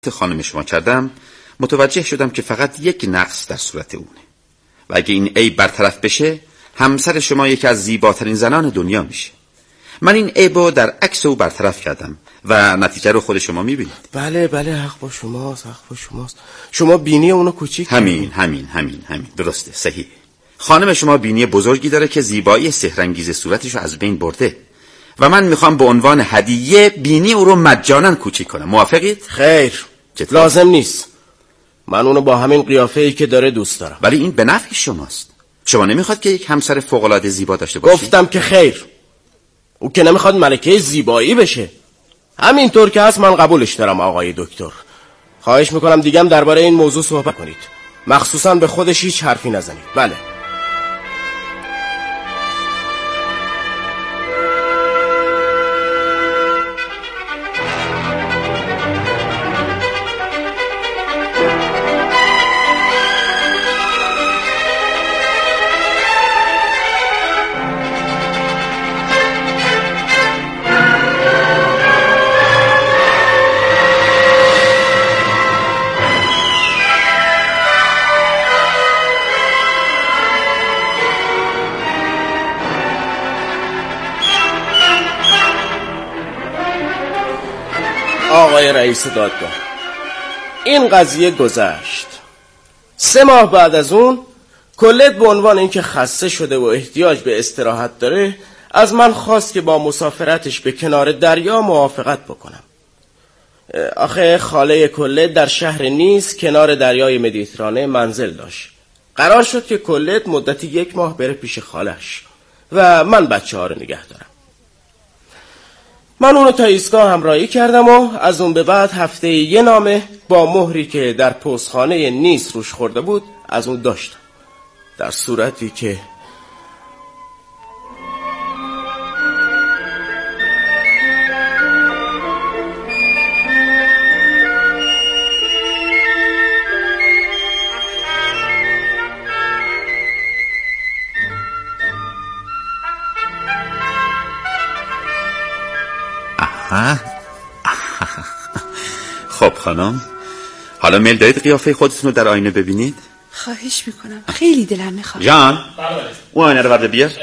خانم شما کردم متوجه شدم که فقط یک نقص در صورت اونه و اگه این عیب برطرف بشه همسر شما یکی از زیباترین زنان دنیا میشه. من این عیبو در عکس او برطرف کردم و نتیجه رو خود شما میبینید. بله حق با شماست. شما بینی اونو کوچیک همین درسته، صحیح. خانم شما بینی بزرگی داره که زیبایی سحرانگیز صورتشو از بین برده و من میخوام به عنوان هدیه بینی او رو مجانا کوچیک کنم. موافقید؟ خیر، لازم نیست. من اونو با همین قیافه‌ای که داره دوست دارم. ولی این به نفع شماست. شما نمیخواد که یک همسر فوق‌العاده زیبا داشته باشید؟ گفتم که خیر. او که نمیخواد ملکه زیبایی بشه. همینطور که هست من قبولش دارم آقای دکتر. خواهش میکنم دیگه هم درباره این موضوع صحبت کنید. مخصوصا به خودش هیچ حرفی نزنید. بله. آقای رئیس دادگاه، این قضیه گذشت. 3 ماه بعد از اون کلت به عنوان اینکه خسته شده و احتیاج به استراحت داره از من خواست که با مسافرتش به کنار دریا موافقت بکنم. آخه خاله کلت در شهر نیس کنار دریای مدیترانه منزل داشت. قرار شد که کلت مدتی 1 ماه بره پیش خالش و من بچه‌ها رو نگه دارم. من اونو تا ایستگاه همراهی کردم و از اون به بعد هفته یه نامه با مهری که در پستخانه نیس روش خورده بود از اون داشتم، در صورتی که خب خانم، حالا میل دارید قیافه خودتون رو در آینه ببینید؟ خواهش میکنم، خیلی دلم میخواد. جان، اون آینه رو برده بیار.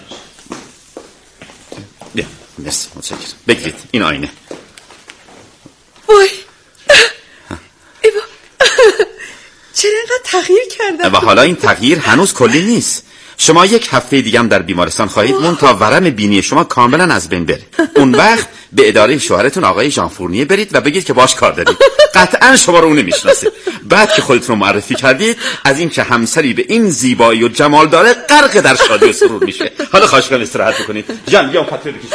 بیا، مرسی، متشکرم. بگیرید این آینه. وای ایوا، چرا اینقدر تغییر کردم؟ و حالا این تغییر هنوز کلی نیست. شما 1 هفته دیگه هم در بیمارستان خواهید موند تا ورم بینی شما کاملا از بین بره. اون وقت به اداره شوهرتون آقای ژان فورنیه برید و بگید که باش کار دارید. قطعا شما رو اون نمیشناسه. بعد که خودتون رو معرفی کردید از این که همسری به این زیبایی و جمال داره غرق در شادی و سرور میشه. حالا خواهش می‌کنم استراحت بکنید. جان بیا اون پتو بکشید.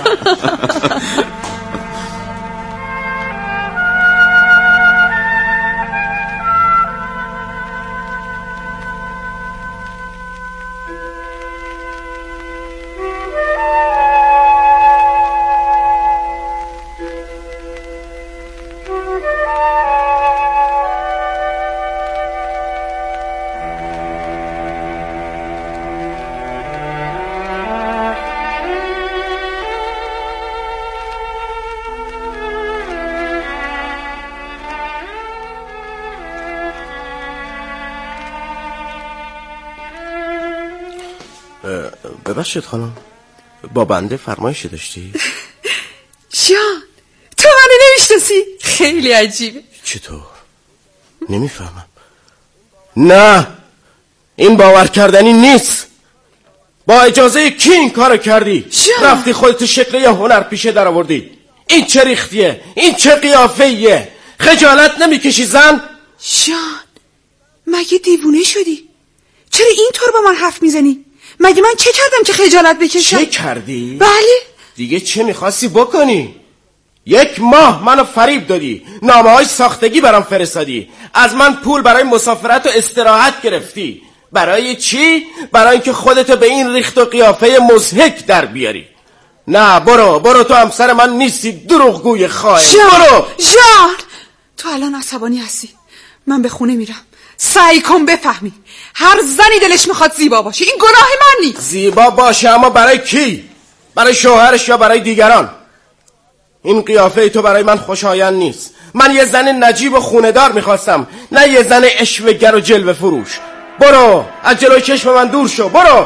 ببخشید خانم، با بنده فرمایشی داشتی؟ جان، تو منو نمیشناسی؟ خیلی عجیبه. چطور؟ نمیفهمم. نه، این باور کردنی نیست. با اجازه کی این کارو کردی؟ جان. رفتی خودت شکل یه هنرپیشه در آوردی. این چه ریختیه؟ این چه قیافه‌ایه؟ خجالت نمیکشی زن؟ جان، مگه دیوونه شدی؟ چرا اینطور با من حرف میزنی؟ مگه من چه کردم که خجالت بکشم؟ چه کردی؟ بله. دیگه چه میخواستی بکنی؟ 1 ماه منو فریب دادی، نامه‌های ساختگی برام فرستادی، از من پول برای مسافرت و استراحت گرفتی. برای چی؟ برای اینکه خودتو به این ریخت و قیافه مضحک در بیاری. نه، برو تو همسر من نیستی، دروغگوی خائن. برو. جان، تو الان عصبانی هستی. من به خونه میرم. سعی کن بفهمی هر زنی دلش میخواد زیبا باشه، این گناه من نیست. زیبا باشه، اما برای کی؟ برای شوهرش یا برای دیگران؟ این قیافه تو برای من خوشایند نیست. من یه زن نجیب و خونه‌دار میخواستم، نه یه زن اشوه‌گر و جلوه فروش. برو از جلوی چشم من دور شو، برو.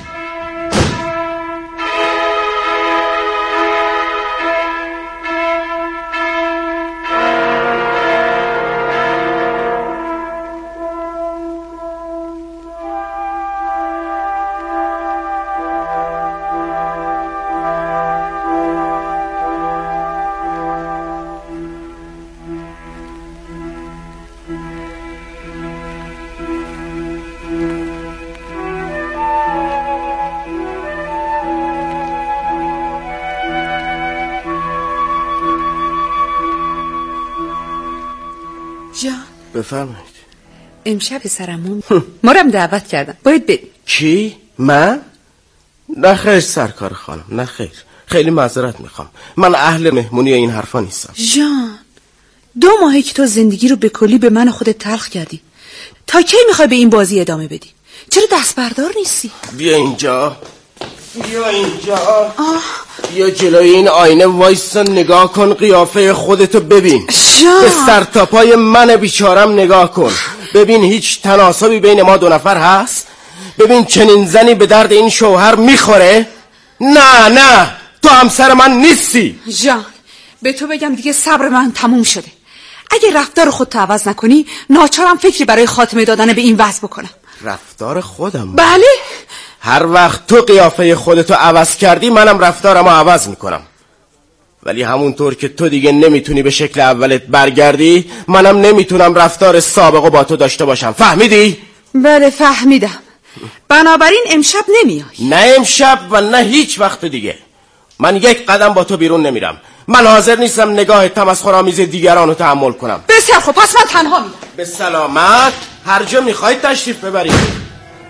جان بفرمایید. امشب پسرمون ما رو هم دعوت کردن، باید بریم. کی؟ من؟ نه خیر سرکار خانم، نه خیر، خیلی معذرت میخوام، من اهل مهمونی این حرفا نیستم. جان 2 ماهه که تو زندگی رو به کلی به من خودت تلخ کردی، تا کی میخوای به این بازی ادامه بدی؟ چرا دست بردار نیستی؟ بیا اینجا، بیا اینجا. بیا جلوی این آینه وایسا، نگاه کن قیافه خودتو ببین. به سر تا پای من بیچارم نگاه کن، ببین هیچ تناسبی بین ما 2 نفر هست؟ ببین چنین زنی به درد این شوهر میخوره؟ نه تو همسر من نیستی. جان به تو بگم دیگه صبر من تموم شده. اگه رفتار خودت عوض نکنی ناچارم فکری برای خاتمه دادن به این وضع بکنم. رفتار خودم؟ بله. هر وقت تو قیافه خودتو عوض کردی منم رفتارمو عوض میکنم، ولی همونطور که تو دیگه نمیتونی به شکل اولت برگردی، منم نمیتونم رفتار سابقو با تو داشته باشم. فهمیدی؟ بله فهمیدم. بنابراین امشب نمیای؟ نه امشب و نه هیچ وقت دیگه. من 1 قدم با تو بیرون نمیرم. من حاضر نیستم نگاه تمسخرآمیز دیگران رو تحمل کنم. بسیار خب پس من تنها میرم. به سلامت. هر جا میخواید تشریف ببرید.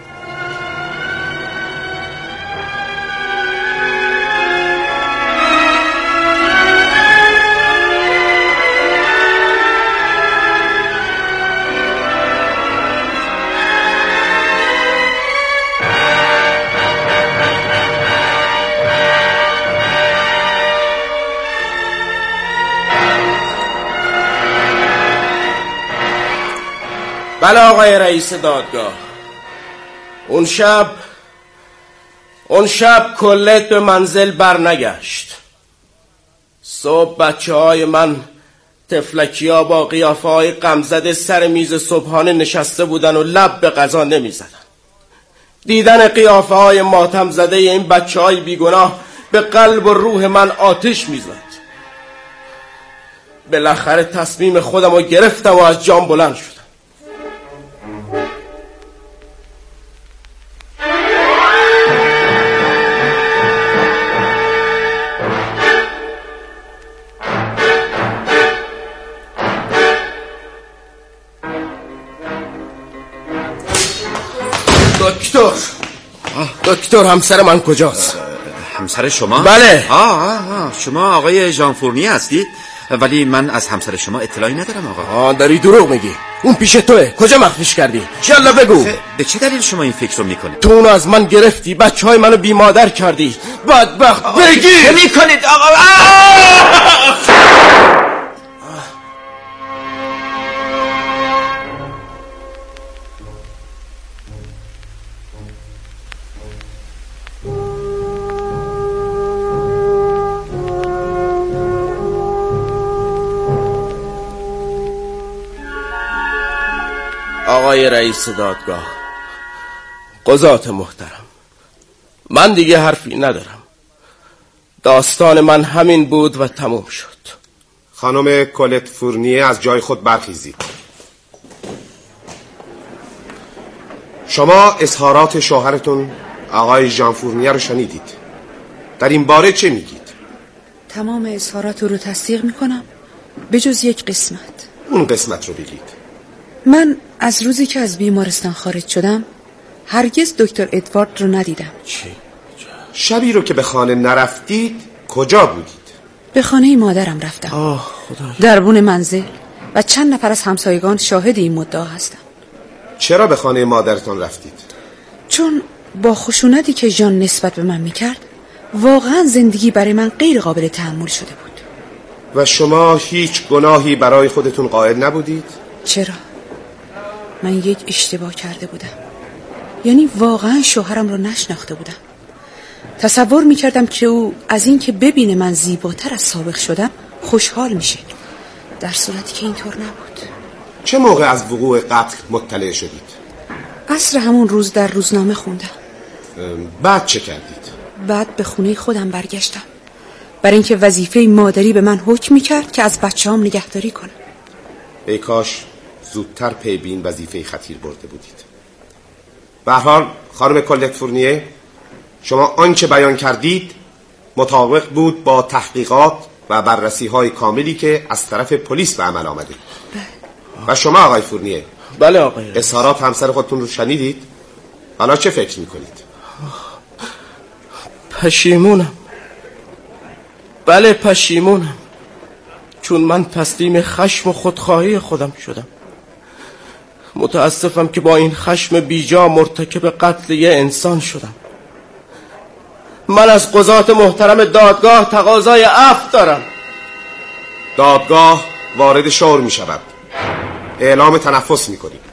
بله آقای رئیس دادگاه، اون شب کلت به منزل برنگشت. صبح بچه‌های من تفلکیا با قیافه‌های غمزده سر میز صبحانه نشسته بودن و لب به غذا نمی‌زدن. دیدن قیافه‌های ماتم زده این بچه‌های بیگناه به قلب و روح من آتش می‌زد. بالاخره تصمیم خودم رو گرفتم و از جام بلند شدم. دکتر همسر من کجاست؟ همسر شما؟ بله. شما آقای ژانفورنیه هستید؟ ولی من از همسر شما اطلاعی ندارم آقا. داری دروغ میگی. اون پیش توه. کجا مخفیش کردی؟ یالا بگو. به چه دلیل شما این فکر رو میکنید؟ تو اونو از من گرفتی، بچهای منو بی مادر کردی. بدبخت. بگی چه میکنید آقا؟ آقای رئیس دادگاه، قضات محترم، من دیگه حرفی ندارم. داستان من همین بود و تموم شد. خانم کولت فورنیه از جای خود برخیزید. شما اظهارات شوهرتون آقای ژانفورنیه رو شنیدید. در این باره چه میگید؟ تمام اظهارات رو تصدیق میکنم به جز یک قسمت. اون قسمت رو بگید. من از روزی که از بیمارستان خارج شدم هرگز دکتر ادوارد رو ندیدم. چی؟ شبی رو که به خانه نرفتید کجا بودید؟ به خانه مادرم رفتم. خدا. دربون منزل و چند نفر از همسایگان شاهد این مدعا هستن. چرا به خانه مادرتان رفتید؟ چون با خشونتی که ژان نسبت به من میکرد واقعا زندگی برای من غیر قابل تحمل شده بود. و شما هیچ گناهی برای خودتون قائل نبودید؟ چرا؟ من یک اشتباه کرده بودم. یعنی واقعا شوهرم رو نشناخته بودم. تصور میکردم که او از این که ببینه من زیباتر از سابق شدم خوشحال میشه، در صورتی که اینطور نبود. چه موقع از وقوع قتل مطلع شدید؟ عصر همون روز در روزنامه خوندم. بعد چه کردید؟ بعد به خونه خودم برگشتم، برای اینکه وظیفه مادری به من حکم میکرد که از بچه‌هام نگهداری کنم. ای کاش زودتر پی به این وظیفه خطیر برده بودید. به هر حال خانم کلت فورنیه، شما آنچه بیان کردید مطابق بود با تحقیقات و بررسی‌های کاملی که از طرف پلیس به عمل آمده. و شما آقای فورنیه؟ بله آقای رئیس. اظهارات همسر خودتون رو شنیدید؟ حالا چه فکر میکنید؟ پشیمونم. بله پشیمونم، چون من تسلیم خشم و خودخواهی خودم شدم. متاسفم که با این خشم بیجا مرتکب قتل یه انسان شدم. من از قضات محترم دادگاه تقاضای عفو دارم. دادگاه وارد شور می شود. اعلام تنفس می کنیم.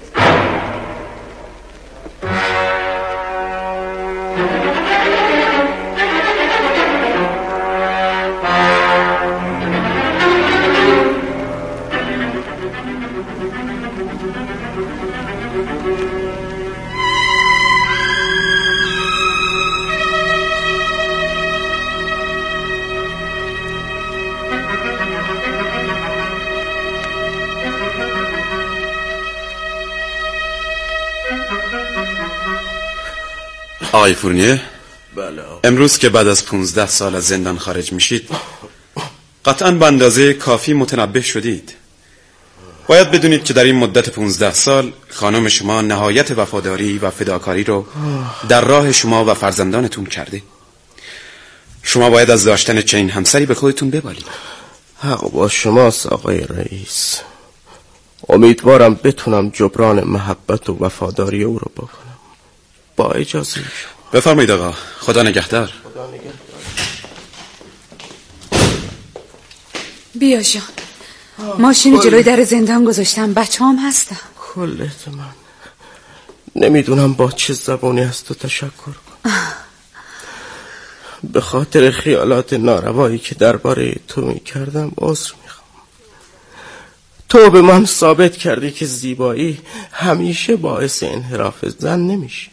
آقای فورنیه، بله. امروز که بعد از 15 سال از زندان خارج میشید قطعاً به اندازه کافی متنبه شدید. باید بدونید که در این مدت 15 سال خانم شما نهایت وفاداری و فداکاری رو در راه شما و فرزندانتون کرده. شما باید از داشتن چنین همسری به خودتون ببالید. حق با شماست آقای رئیس. امیدوارم بتونم جبران محبت و وفاداری او رو بکنم. با اجازه شما. بفرمایید آقا. خدا نگهدار. بیا جان، ماشین جلوی در زندان گذاشتم، بچه‌هام هستم. کلت من نمیدونم با چه زبانی از تو تشکر کنم. به خاطر خیالات ناروایی که درباره تو میکردم عذر میخوام. تو به من ثابت کردی که زیبایی همیشه باعث انحراف زن نمیشه.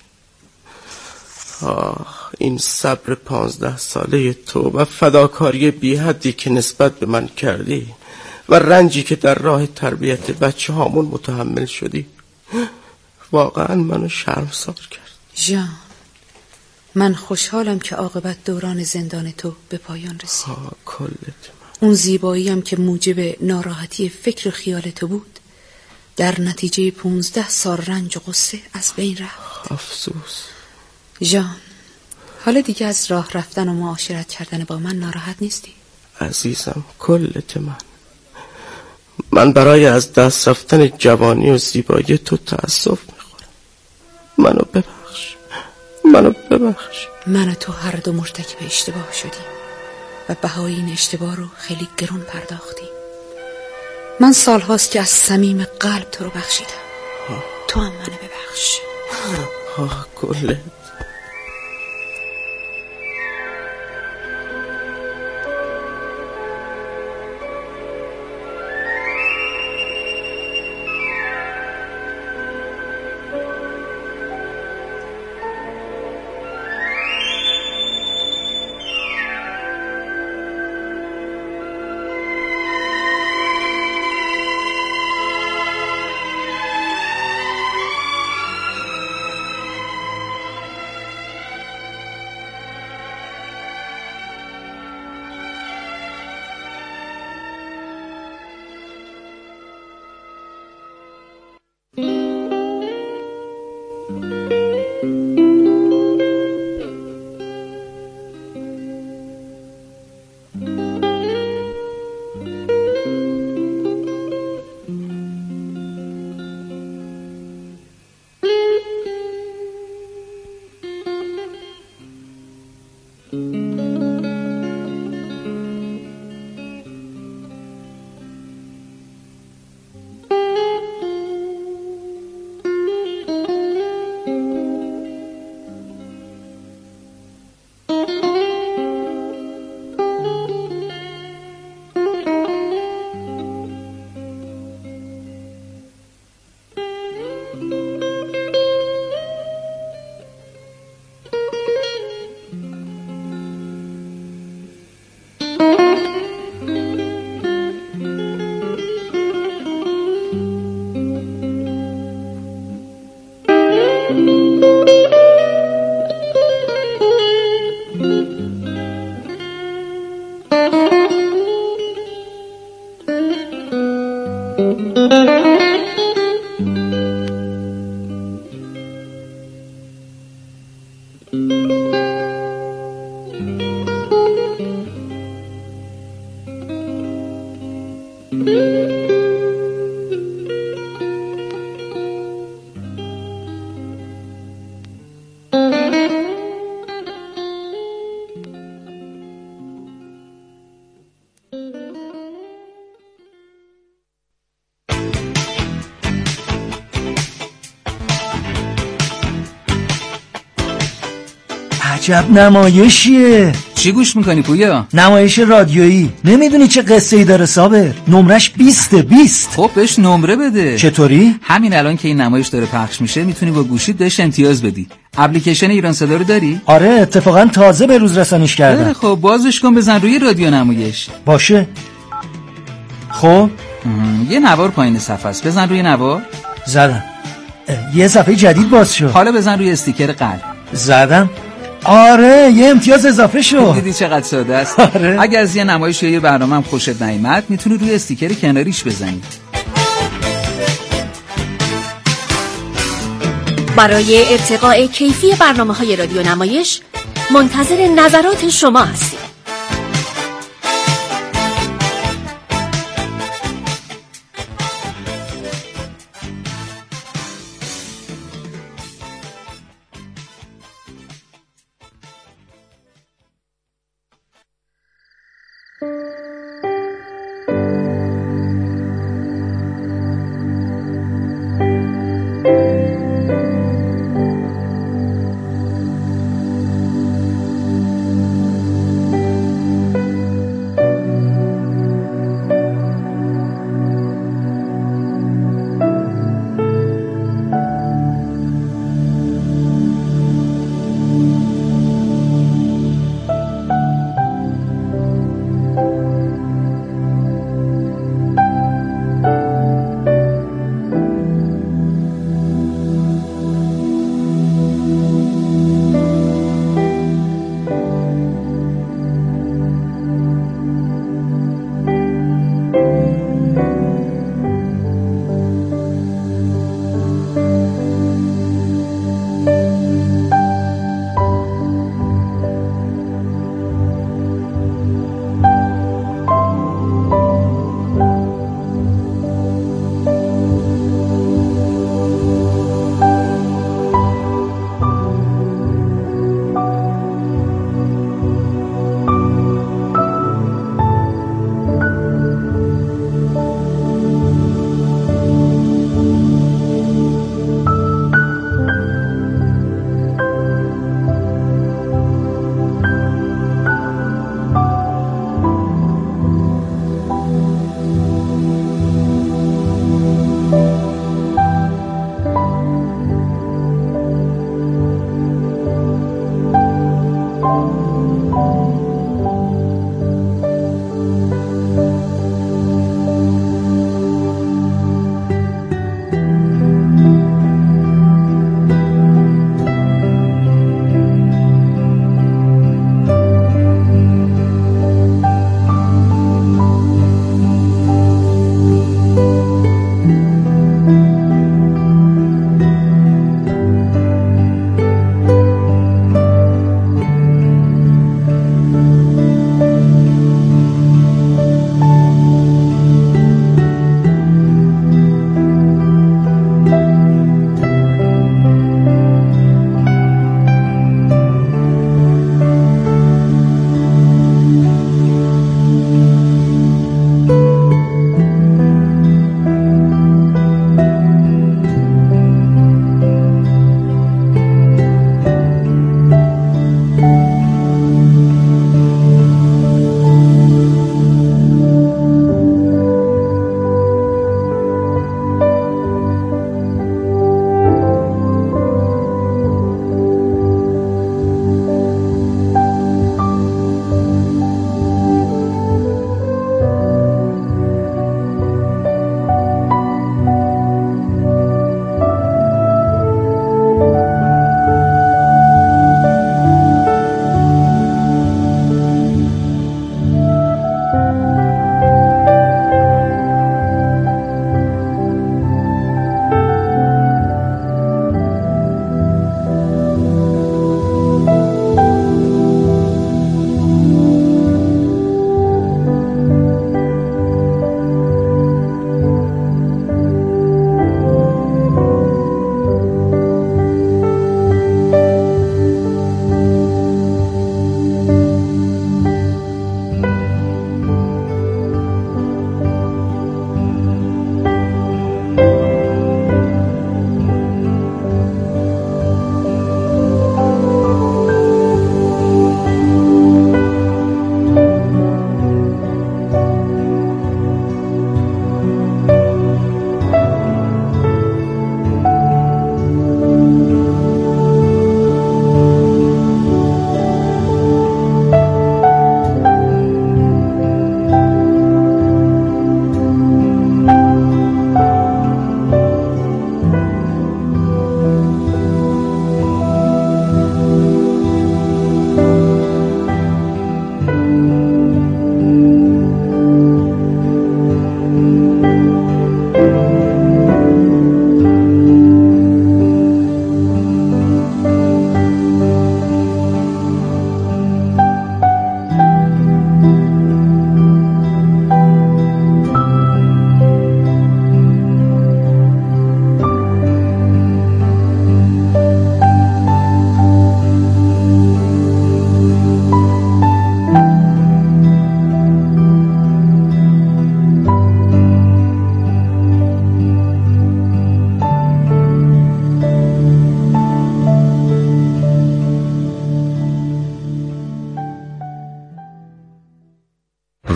این صبر 15 ساله تو و فداکاری بی حدی که نسبت به من کردی و رنجی که در راه تربیت بچه هامون متحمل شدی واقعا منو شرمسار کرد. جان، من خوشحالم که عاقبت دوران زندان تو به پایان رسید. کلت من. اون زیباییم که موجب ناراحتی فکر و خیال تو بود در نتیجه 15 سال رنج و غصه از بین رفت. افسوس. جان، حالا دیگه از راه رفتن و معاشرت کردن با من ناراحت نیستی؟ عزیزم، کلت من برای از دست رفتن جوانی و زیبایی تو تأسف میخورم. منو ببخش. من و تو هر دو مرتکب اشتباه شدیم و بهای این اشتباه رو خیلی گرون پرداختیم. من سالهاست که از صمیم قلب تو رو بخشیدم. تو هم منو ببخش. کلت. عجب نمایشیه. چی گوش میکنی پویا؟ نمایش رادیویی. نمیدونی چه قصه ای داره صابر؟ نمرش 20. خب بهش نمره بده. چطوری؟ همین الان که این نمایش داره پخش میشه میتونی با گوشیت بهش امتیاز بدی. اپلیکیشن ایران صدا رو داری؟ آره اتفاقا تازه به روز رسانیش کردم. خب بازش کن بزن روی رادیو نمایش. باشه. خب یه نوار پایین صفحه است، بزن روی نوار. زدم. یه صفحه جدید باز شد. حالا بزن روی استیکر قلب. زدم. آره یه امتیاز اضافه شد. دیدی چقدر ساده است؟ آره. اگه از یه نمایش یا یه برنامه هم خوشت نیامد میتونی روی استیکر کناریش بزنی. برای ارتقاء کیفی برنامه‌های رادیو نمایش منتظر نظرات شما هستیم.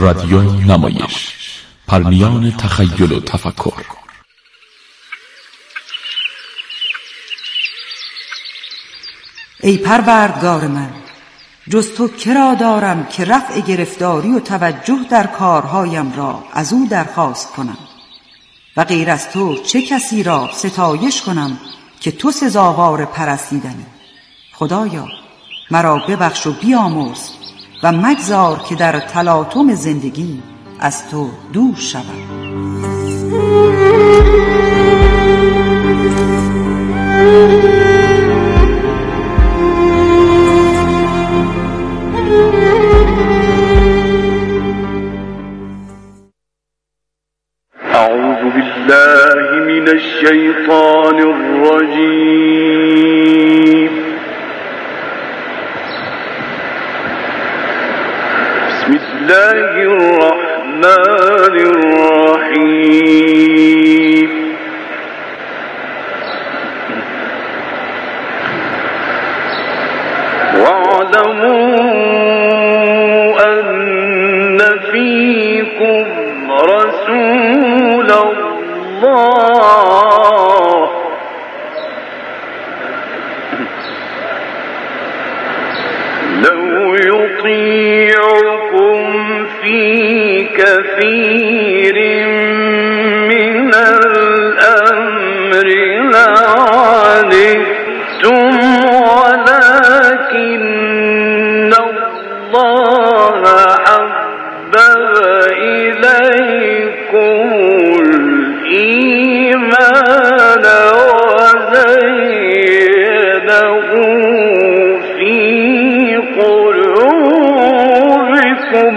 رادیو نمایش، پرمیان تخیل و تفکر. ای پروردگار من، جز تو کرا دارم که رفع گرفتاری و توجه در کارهایم را از او درخواست کنم و غیر از تو چه کسی را ستایش کنم که تو سزاوار پرستیدنی. خدایا مرا ببخش و بیامرز و مگذار که در تلاطم زندگی از تو دور شوم. أعوذ بالله من الشيطان الرجيم. بسم الله الرحمن الرحيم. واعلموا أن فيكم رسول الله لو يطيعكم في كثير من الأمر لعنتم ولكن الله حبب إليكم الإيمان وزينه في قلوبكم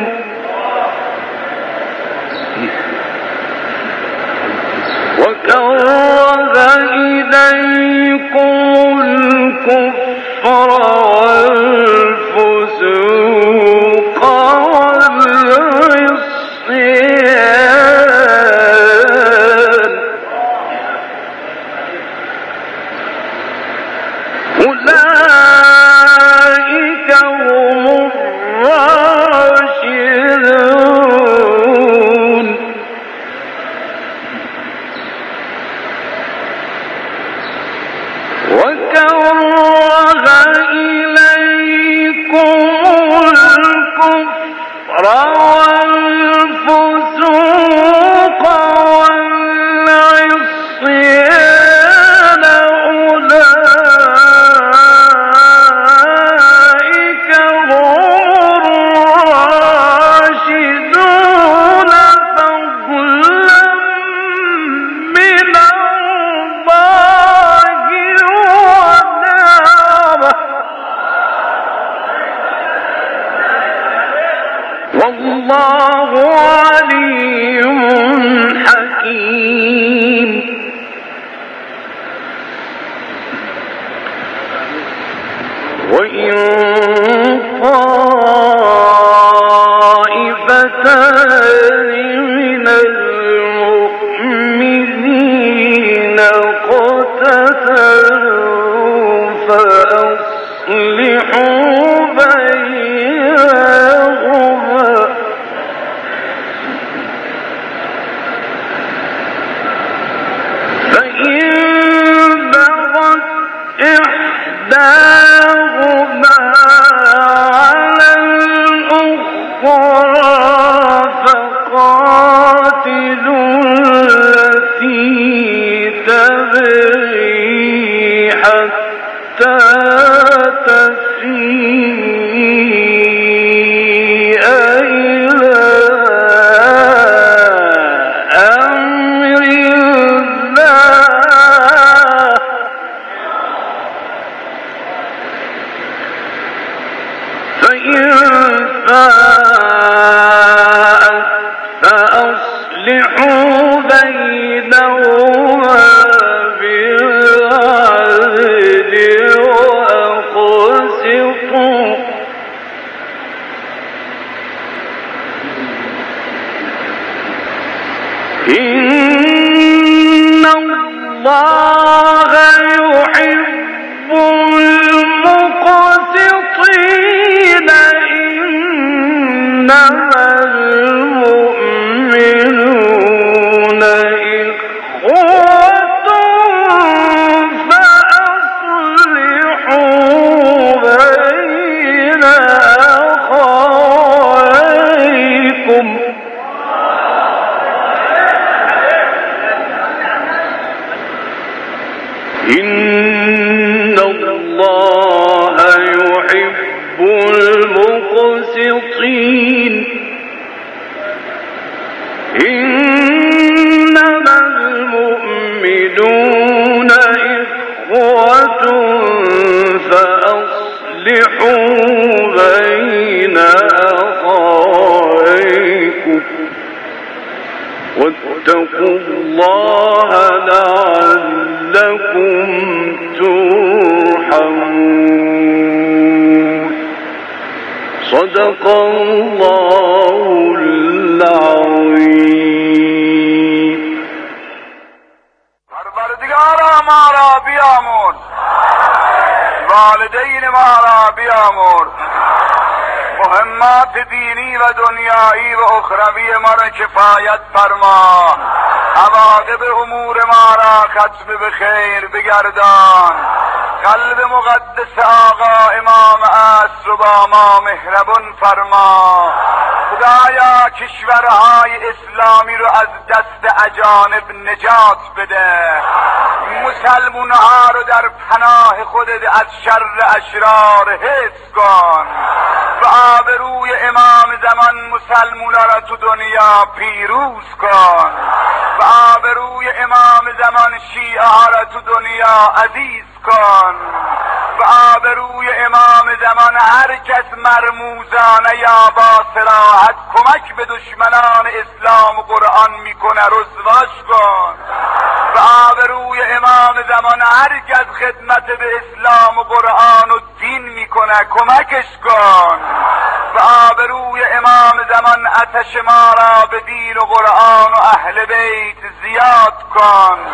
وكره إليكم الكفر والفسوق والعصيان أولئك هم الراشدون. وكره إليكم الكفر والفسوق والعصيان أولئك هم الراشدون فضلا من الله ونعمه والله عليم حكيم. وإن طائفتان من المؤمنين اقتتلوا فأصلحوا بينهما فإن بغت إحداهما على الأخرى فقاتلوا التي تبغي حتى تفيء إلى أمر الله فإن فاءت فأصلحوا بينهما بالعدل وأقسطوا إن الله يحب المقسطين إنما إن الله يحب المقسطين إنما المؤمنون إخوة فأصلحوا بين أخويكم واتقوا الله لعلكم ترحمون صدق الله العظیم. پروردگارا ما را بیامرز، والدین ما را بیامرز، مهمات دینی و دنیایی و اخروی ما را کفایت فرما، عواقب امور ما را ختم به خیر بگردان، قلب مقدس آقا امام عصر با ما مهربان فرما. خدایا کشورهای اسلامی رو از دست اجانب نجات بده، مسلمانها رو در پناه خودت از شر اشرار حفظ کن و آبروی امام زمان مسلمونا را تو دنیا پیروز کن و آبروی امام زمان شیعه را تو دنیا عزیز کن و آبروی امام زمان هر کس مرموزانه یا با صراحت کمک به دشمنان اسلام و قرآن میکنه رسواش کن و آبروی امام زمان هر کس خدمت به اسلام و قرآن و دین میکنه کمکش کن و آبروی امام زمان آتش ما را به دین و قرآن و اهل بیت زیاد کن